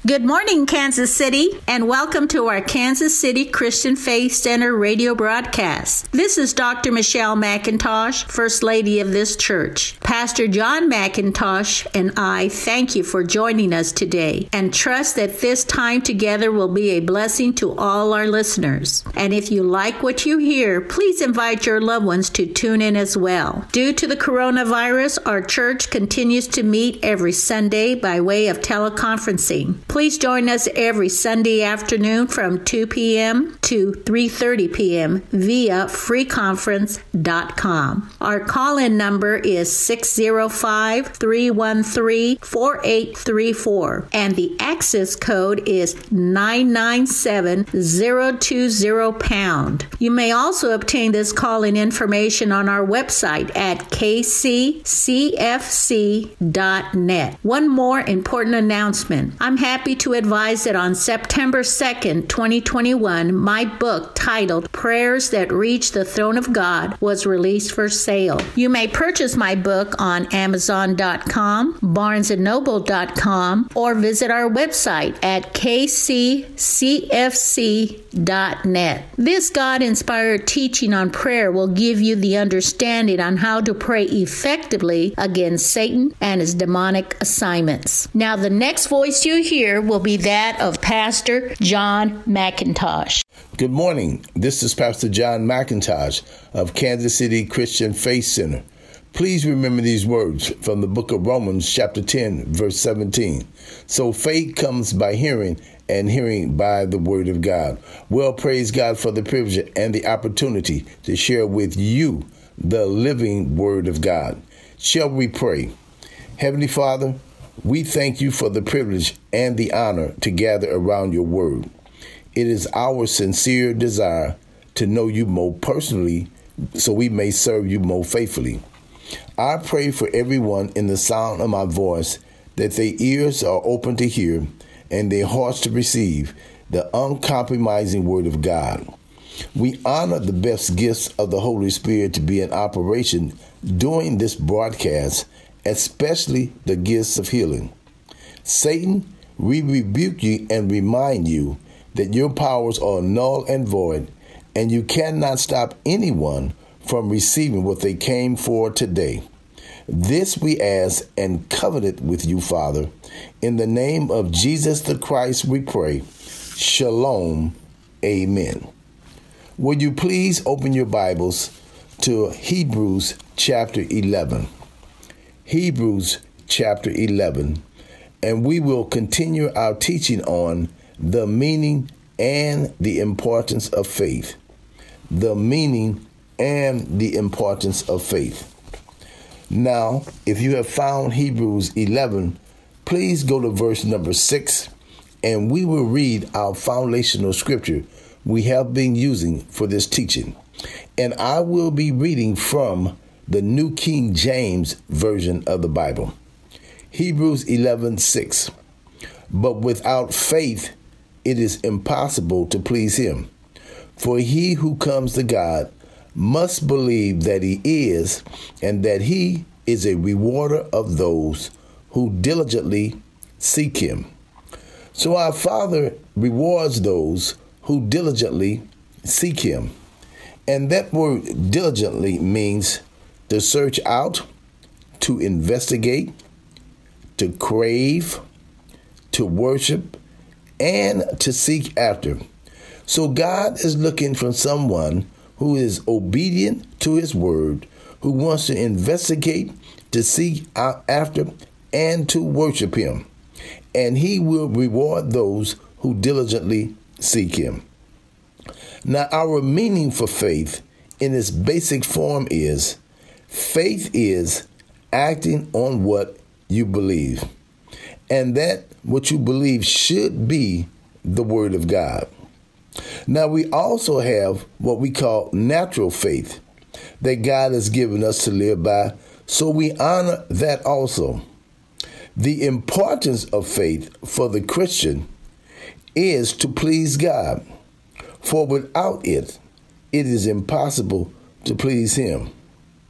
Good morning, Kansas City, and welcome to our Kansas City Christian Faith Center radio broadcast. This is Dr. Michelle McIntosh, First Lady of this church. Pastor John McIntosh and I thank you for joining us today and trust that this time together will be a blessing to all our listeners. And if you like what you hear, please invite your loved ones to tune in as well. Due to the coronavirus, our church continues to meet every Sunday by way of teleconferencing. Please join us every Sunday afternoon from 2 p.m. to 3:30 p.m. via freeconference.com. Our call-in number is 605-313-4834, and the access code is 997020#. You may also obtain this call-in information on our website at kccfc.net. One more important announcement. I'm happy to advise that on September 2nd, 2021, my book titled Prayers That Reach the Throne of God was released for sale. You may purchase my book on Amazon.com, BarnesandNoble.com, or visit our website at kccfc.net. This God-inspired teaching on prayer will give you the understanding on how to pray effectively against Satan and his demonic assignments. Now, the next voice you hear will be that of Pastor John McIntosh. Good morning. This is Pastor John McIntosh of Kansas City Christian Faith Center. Please remember these words from the book of Romans, chapter 10, verse 17. So faith comes by hearing, and hearing by the word of God. Well, praise God for the privilege and the opportunity to share with you the living word of God. Shall we pray? Heavenly Father, we thank you for the privilege and the honor to gather around your word. It is our sincere desire to know you more personally so we may serve you more faithfully. I pray for everyone in the sound of my voice that their ears are open to hear and their hearts to receive the uncompromising word of God. We honor the best gifts of the Holy Spirit to be in operation during this broadcast, especially the gifts of healing. Satan, we rebuke you and remind you that your powers are null and void, and you cannot stop anyone from receiving what they came for today. This we ask and covenant with you, Father. In the name of Jesus the Christ we pray. Shalom. Amen. Would you please open your Bibles to Hebrews chapter 11. Hebrews chapter 11, and we will continue our teaching on the meaning and the importance of faith. The meaning and the importance of faith. Now, if you have found Hebrews 11, please go to verse number 6, and we will read our foundational scripture we have been using for this teaching. And I will be reading from the New King James Version of the Bible. Hebrews 11:6. But without faith it is impossible to please him. For he who comes to God must believe that he is, and that he is a rewarder of those who diligently seek him. So our Father rewards those who diligently seek him. And that word diligently means to search out, to investigate, to crave, to worship, and to seek after. So God is looking for someone who is obedient to his word, who wants to investigate, to seek out after, and to worship him. And he will reward those who diligently seek him. Now, our meaning for faith in its basic form is, faith is acting on what you believe, and that what you believe should be the word of God. Now, we also have what we call natural faith that God has given us to live by, so we honor that also. The importance of faith for the Christian is to please God, for without it, it is impossible to please him.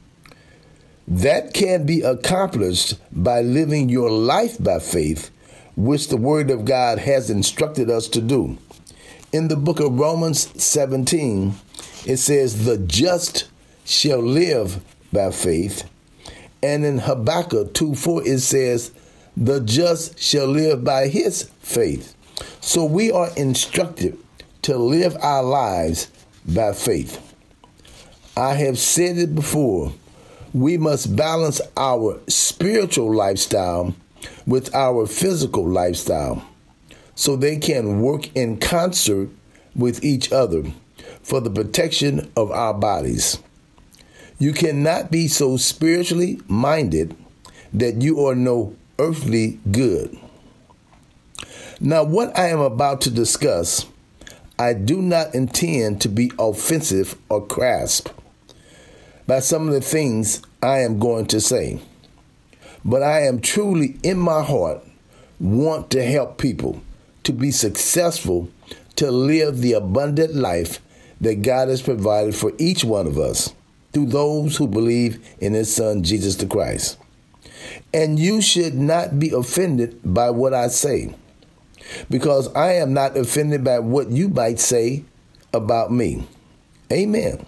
That can be accomplished by living your life by faith which the Word of God has instructed us to do. In the book of Romans 17, it says, the just shall live by faith. And in Habakkuk 2:4, it says, the just shall live by his faith. So we are instructed to live our lives by faith. I have said it before, we must balance our spiritual lifestyle with our physical lifestyle so they can work in concert with each other for the protection of our bodies. You cannot be so spiritually minded that you are no earthly good. Now, what I am about to discuss, I do not intend to be offensive or crass by some of the things I am going to say, but I am truly in my heart want to help people to be successful, to live the abundant life that God has provided for each one of us through those who believe in his Son, Jesus the Christ. And you should not be offended by what I say, because I am not offended by what you might say about me. Amen.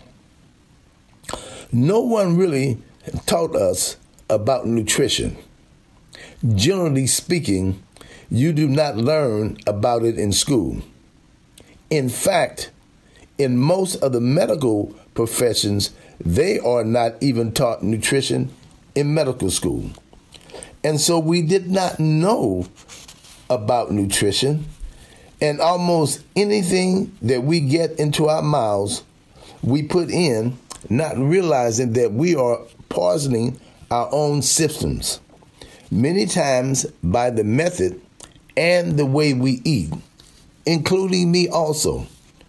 No one really taught us about nutrition. Generally speaking, you do not learn about it in school. In fact, in most of the medical professions, they are not even taught nutrition in medical school. And so we did not know about nutrition, and almost anything that we get into our mouths, we put in, not realizing that we are poisoning our own systems, many times by the method and the way we eat, including me also.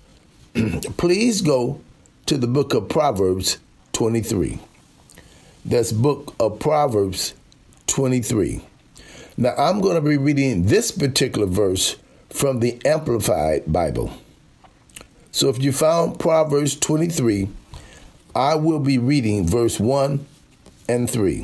Please go to the book of Proverbs 23. That's book of Proverbs 23. Now, I'm going to be reading this particular verse from the Amplified Bible. So if you found Proverbs 23, I will be reading verse 1 and 3.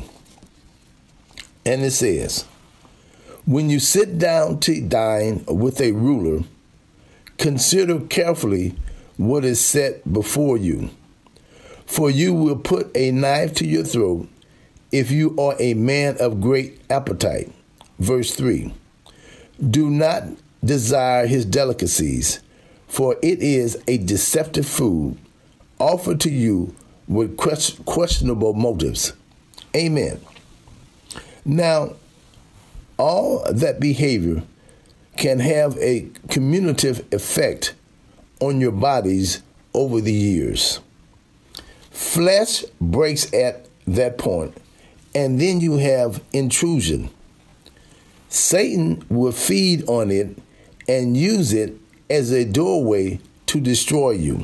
And it says, when you sit down to dine with a ruler, consider carefully what is set before you, for you will put a knife to your throat if you are a man of great appetite. Verse 3, do not desire his delicacies, for it is a deceptive food offered to you with questionable motives. Amen. Now, all that behavior can have a cumulative effect on your bodies over the years. Flesh breaks at that point, and then you have intrusion. Satan will feed on it and use it as a doorway to destroy you.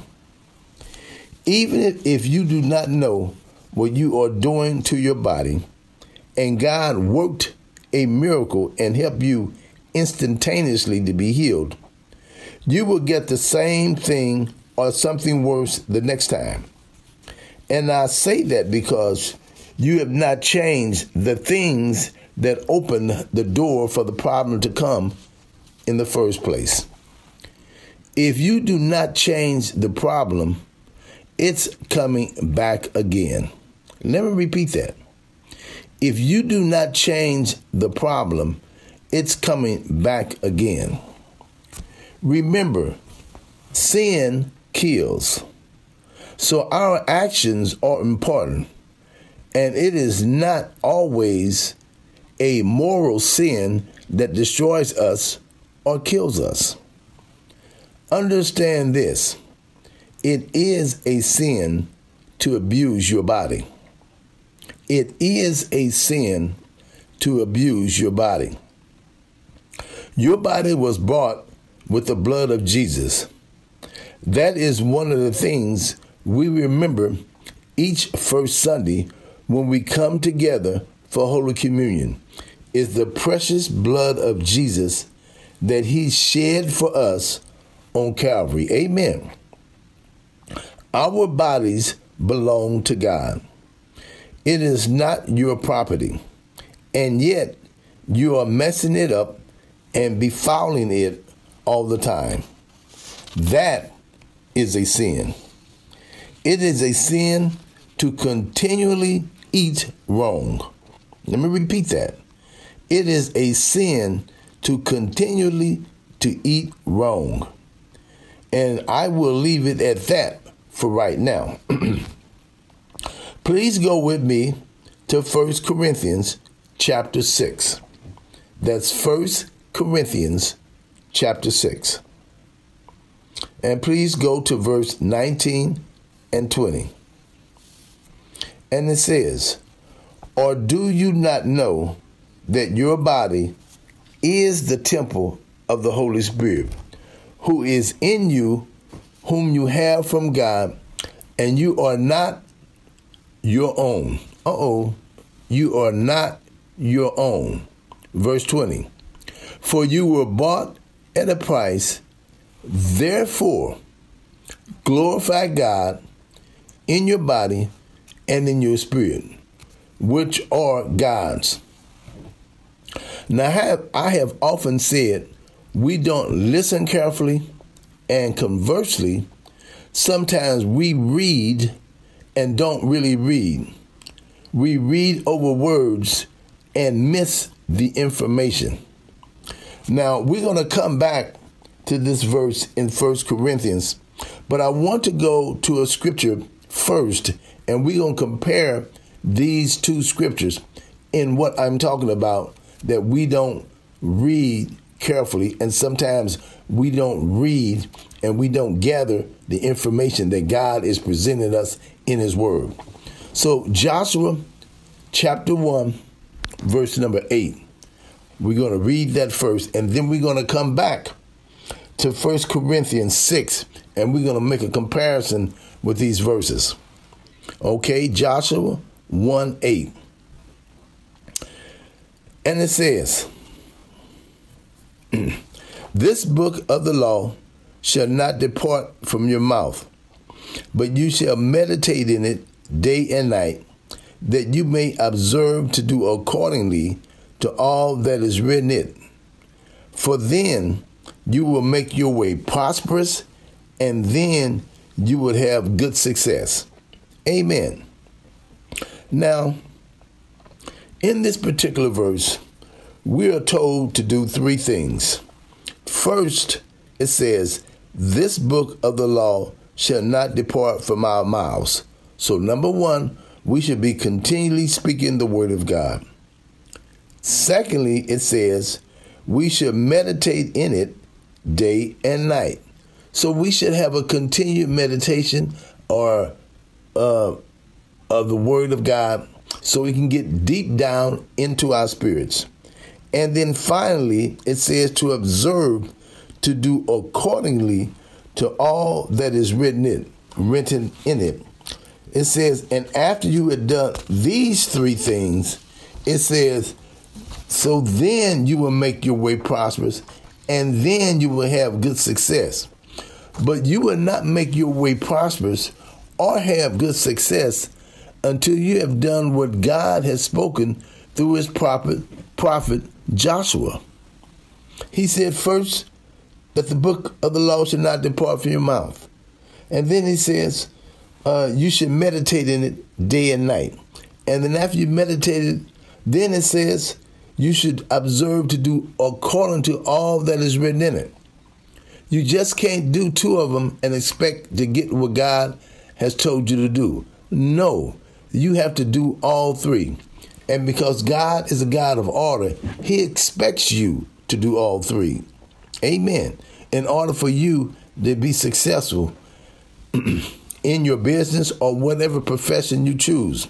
Even if you do not know what you are doing to your body, and God worked a miracle and helped you instantaneously to be healed, you will get the same thing or something worse the next time. And I say that because you have not changed the things that opened the door for the problem to come in the first place. If you do not change the problem, it's coming back again. Let me repeat that. If you do not change the problem, it's coming back again. Remember, sin kills. So our actions are important, and it is not always a moral sin that destroys us or kills us. Understand this. It is a sin to abuse your body. It is a sin to abuse your body. Your body was bought with the blood of Jesus. That is one of the things we remember each first Sunday when we come together for Holy Communion, is the precious blood of Jesus that he shed for us on Calvary. Amen. Our bodies belong to God. It is not your property, and yet you are messing it up and befouling it all the time. That is a sin. It is a sin to continually eat wrong. Let me repeat that. It is a sin to continually to eat wrong. And I will leave it at that for right now. Please go with me to 1 Corinthians chapter 6. That's 1 Corinthians chapter 6. And please go to verse 19 and 20. And it says, or do you not know that your body is the temple of the Holy Spirit, who is in you, whom you have from God, and you are not your own. You are not your own. Verse 20. For you were bought at a price, therefore glorify God in your body and in your spirit, which are God's. Now, I have often said we don't listen carefully, and conversely, sometimes we read and don't really read. We read over words and miss the information. Now, we're going to come back to this verse in 1 Corinthians, but I want to go to a scripture first, and we're going to compare these two scriptures in what I'm talking about, that we don't read carefully, and sometimes we don't read and we don't gather the information that God is presenting us in His Word. So Joshua chapter 1, verse number 8. We're going to read that first, and then we're going to come back to 1 Corinthians 6, and we're going to make a comparison with these verses. Okay, Joshua 1:8. And it says, this book of the law shall not depart from your mouth, but you shall meditate in it day and night, that you may observe to do accordingly to all that is written in it. For then you will make your way prosperous, and then you will have good success. Amen. Now, in this particular verse, we are told to do three things. First, it says, this book of the law shall not depart from our mouths. So number one, we should be continually speaking the word of God. Secondly, it says we should meditate in it day and night. So we should have a continued meditation of the word of God, so we can get deep down into our spirits. And then finally, it says to observe to do accordingly to all that is written in it. It says, and after you had done these three things, it says, so then you will make your way prosperous, and then you will have good success. But you will not make your way prosperous or have good success until you have done what God has spoken through His prophet Joshua. He said first that the book of the law should not depart from your mouth. And then he says you should meditate in it day and night. And then after you meditated, then it says you should observe to do according to all that is written in it. You just can't do two of them and expect to get what God has told you to do. No, you have to do all three. And because God is a God of order, He expects you to do all three. Amen. In order for you to be successful in your business or whatever profession you choose.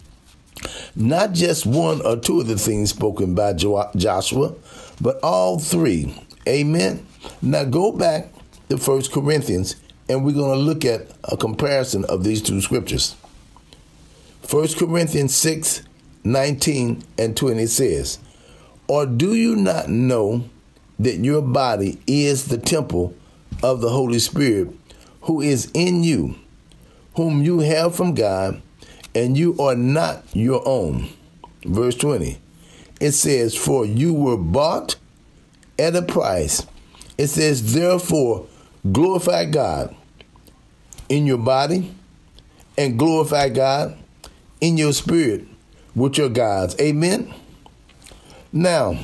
Not just one or two of the things spoken by Joshua, but all three. Amen. Now go back to 1 Corinthians, and we're going to look at a comparison of these two scriptures. 1 Corinthians 6:19 and 20 says, or do you not know that your body is the temple of the Holy Spirit, who is in you, whom you have from God, and you are not your own? Verse 20, it says, for you were bought at a price. It says, therefore, glorify God in your body and glorify God in your spirit, which are God's. Amen. Now,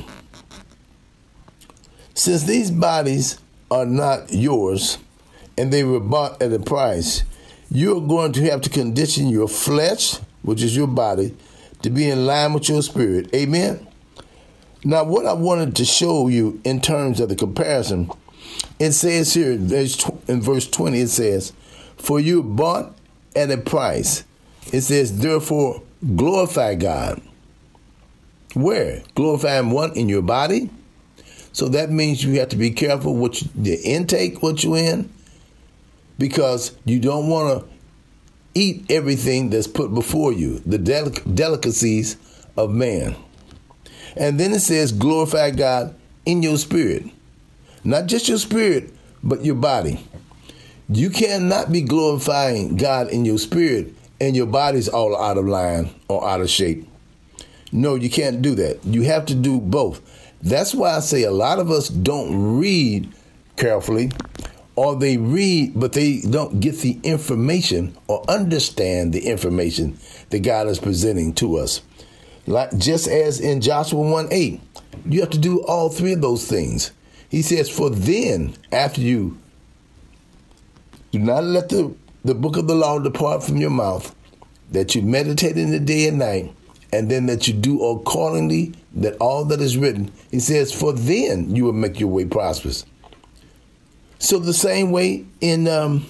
since these bodies are not yours and they were bought at a price, you're going to have to condition your flesh, which is your body, to be in line with your spirit. Amen. Now, what I wanted to show you in terms of the comparison, it says here in verse 20, it says, for you bought at a price. It says, therefore, glorify God. Where? Glorify Him, what? In your body? So that means you have to be careful what the intake, what you're in, because you don't want to eat everything that's put before you, the delicacies of man. And then it says, glorify God in your spirit. Not just your spirit, but your body. You cannot be glorifying God in your spirit and your body's all out of line or out of shape. No, you can't do that. You have to do both. That's why I say a lot of us don't read carefully, or they read, but they don't get the information or understand the information that God is presenting to us. Like just as in Joshua 1:8, you have to do all three of those things. He says, for then, after you do not let the book of the law depart from your mouth, that you meditate in the day and night, and then that you do accordingly that all that is written. He says, for then you will make your way prosperous. So the same way in 1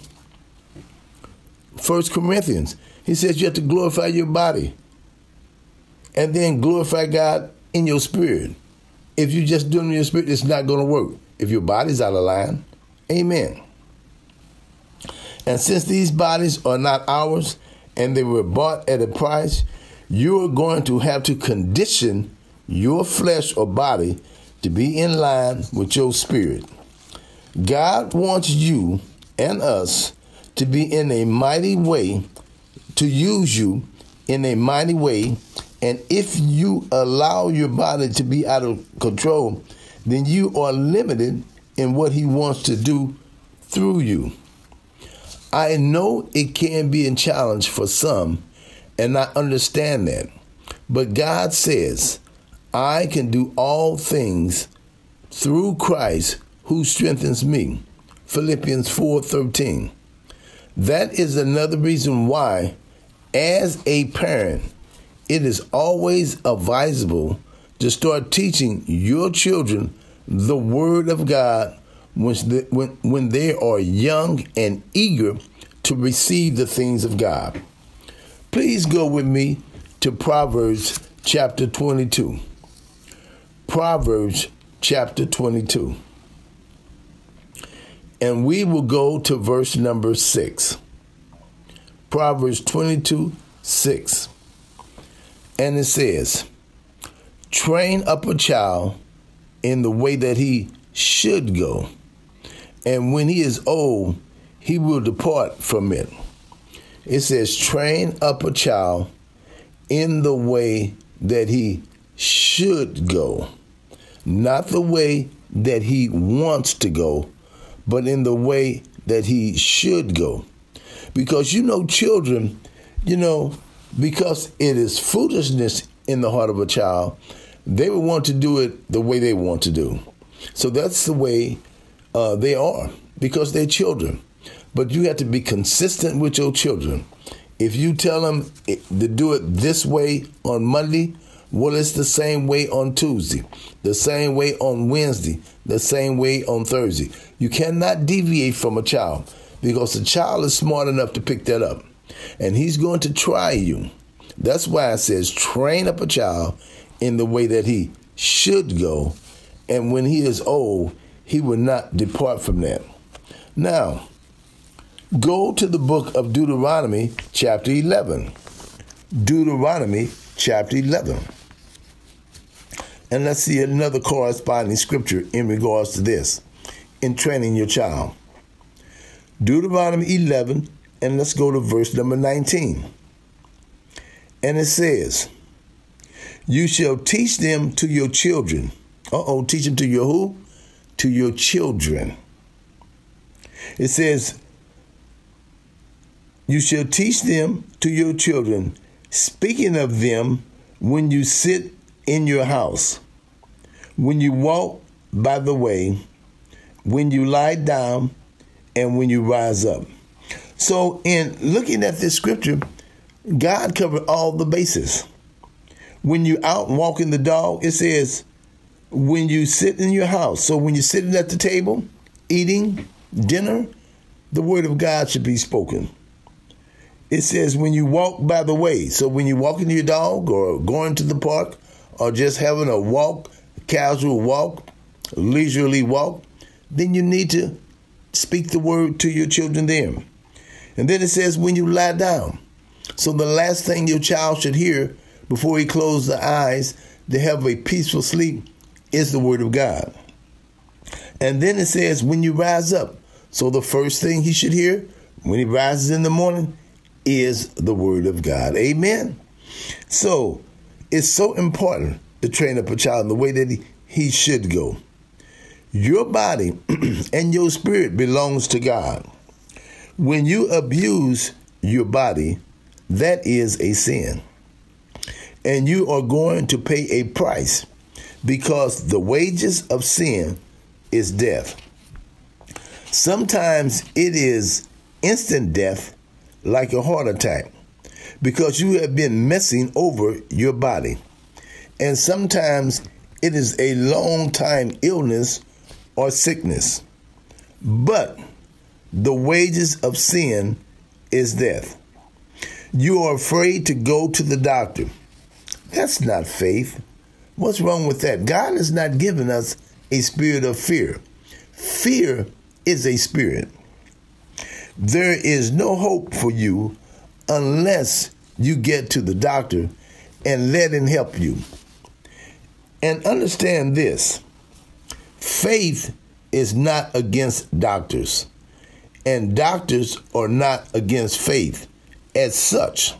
Corinthians, he says you have to glorify your body and then glorify God in your spirit. If you just do it in your spirit, it's not going to work. If your body's out of line, amen. And since these bodies are not ours and they were bought at a price, you're going to have to condition your flesh or body to be in line with your spirit. God wants you and us to be in a mighty way, to use you in a mighty way. And if you allow your body to be out of control, then you are limited in what He wants to do through you. I know it can be a challenge for some, and I understand that. But God says, I can do all things through Christ who strengthens me. Philippians 4:13. That is another reason why, as a parent, it is always advisable to start teaching your children the Word of God when they are young and eager to receive the things of God. Please go with me to Proverbs chapter 22. Proverbs chapter 22. And we will go to verse number 6. Proverbs 22:6. And it says, train up a child in the way that he should go, and when he is old, he will depart from it. It says, train up a child in the way that he should go, not the way that he wants to go, but in the way that he should go. Because children, because it is foolishness in the heart of a child, they will want to do it the way they want to do. So that's the way they are, because they're children. But you have to be consistent with your children. If you tell them to do it this way on Monday, well, it's the same way on Tuesday, the same way on Wednesday, the same way on Thursday. You cannot deviate from a child, because the child is smart enough to pick that up. And he's going to try you. That's why it says, train up a child in the way that he should go, and when he is old, he will not depart from that. Now, go to the book of Deuteronomy chapter 11. Deuteronomy chapter 11. And let's see another corresponding scripture in regards to this, in training your child. Deuteronomy 11, and let's go to verse number 19. And it says, you shall teach them to your children. Teach them to your who? to your children. It says, you shall teach them to your children, speaking of them when you sit in your house, when you walk by the way, when you lie down, and when you rise up. So in looking at this scripture, God covered all the bases. When you're out walking the dog, it says, when you sit in your house. So when you're sitting at the table, eating dinner, the word of God should be spoken. It says when you walk by the way. So when you're walking your dog or going to the park or just having a walk, casual walk, leisurely walk, then you need to speak the word to your children then. And then it says when you lie down. So the last thing your child should hear before he closes the eyes to have a peaceful sleep is the word of God. And then it says when you rise up. So the first thing he should hear when he rises in the morning is the word of God. Amen. So it's so important to train up a child in the way that he should go. Your body and your spirit belongs to God. When you abuse your body, that is a sin. And you are going to pay a price because the wages of sin is death. Sometimes it is instant death, like a heart attack, because you have been messing over your body. And sometimes it is a long time illness or sickness. But the wages of sin is death. You are afraid to go to the doctor. That's not faith. What's wrong with that? God has not given us a spirit of fear. Fear is a spirit. There is no hope for you unless you get to the doctor and let him help you. And understand this, faith is not against doctors, and doctors are not against faith as such.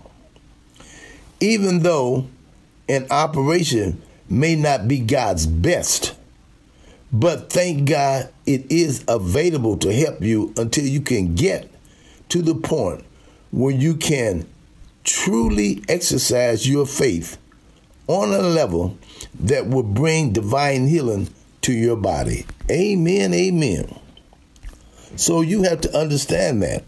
Even though an operation may not be God's best, but thank God it is available to help you until you can get to the point where you can truly exercise your faith on a level that will bring divine healing to your body. Amen, amen. So you have to understand that.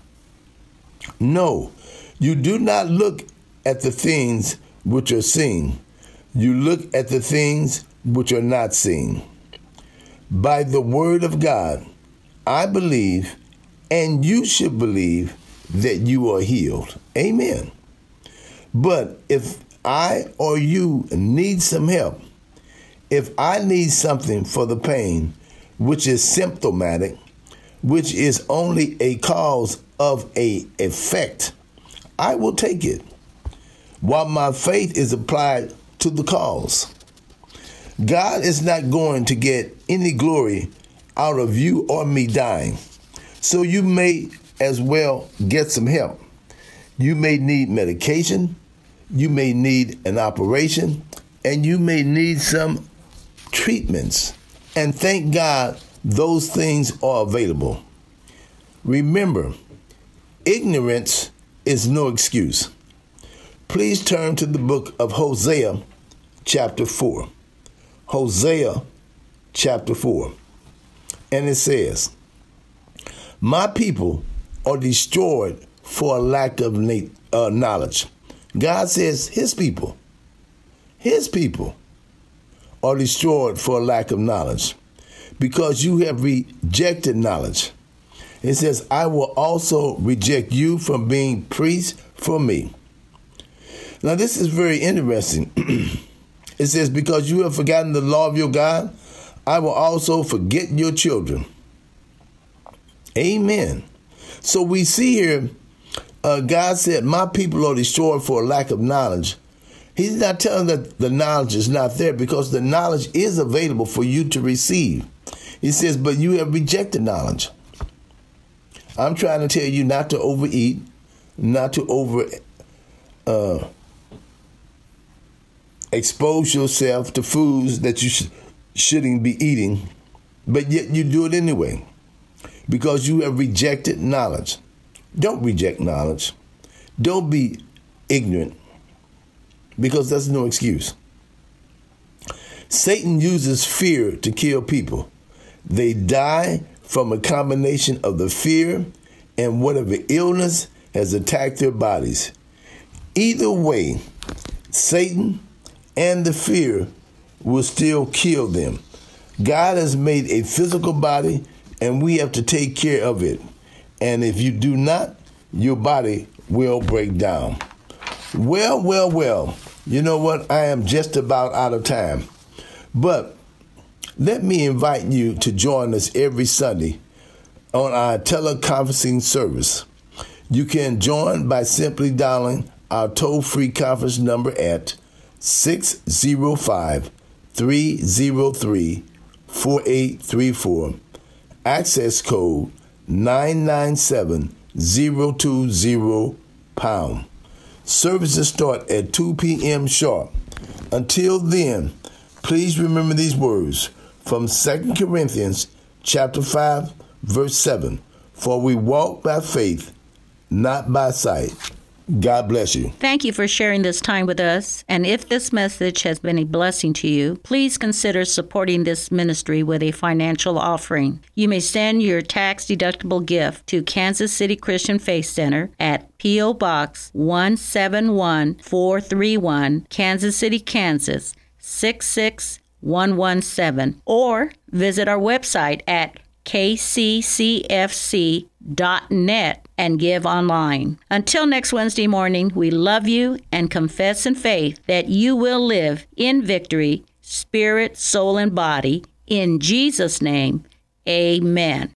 No, you do not look at the things which are seen. You look at the things which are not seen. By the word of God, I believe, and you should believe, that you are healed. Amen. But if I or you need some help, if I need something for the pain, which is symptomatic, which is only a cause of a effect, I will take it, while my faith is applied to the cause. God is not going to get any glory out of you or me dying. So you may as well get some help. You may need medication, you may need an operation, and you may need some treatments. And thank God those things are available. Remember, ignorance is no excuse. Please turn to the book of Hosea, chapter 4. Hosea, chapter 4. And it says, my people are destroyed for a lack of knowledge. God says his people are destroyed for a lack of knowledge because you have rejected knowledge. It says, I will also reject you from being priest for me. Now, this is very interesting. It says, because you have forgotten the law of your God, I will also forget your children. Amen. So we see here, God said, my people are destroyed for a lack of knowledge. He's not telling that the knowledge is not there, because the knowledge is available for you to receive. He says, but you have rejected knowledge. I'm trying to tell you not to overeat, not to expose yourself to foods that you shouldn't be eating. but yet you do it anyway because you have rejected knowledge. Don't reject knowledge. Don't be ignorant, because that's no excuse. Satan uses fear to kill people. They die from a combination of the fear and whatever illness has attacked their bodies. Either way, Satan and the fear will still kill them. God has made a physical body, and we have to take care of it. And if you do not, your body will break down. Well. You know what? I am just about out of time. But let me invite you to join us every Sunday on our teleconferencing service. You can join by simply dialing our toll-free conference number at 605-303-4834, access code 997-020#. Services start at 2 p.m. sharp. Until then, please remember these words from 2 Corinthians chapter 5, verse 7. For we walk by faith, not by sight. God bless you. Thank you for sharing this time with us. And if this message has been a blessing to you, please consider supporting this ministry with a financial offering. You may send your tax-deductible gift to Kansas City Christian Faith Center at P.O. Box 171431, Kansas City, Kansas 66117, or visit our website at kccfc.net and give online. Until next Wednesday morning, we love you and confess in faith that you will live in victory, spirit, soul, and body. In Jesus' name, amen.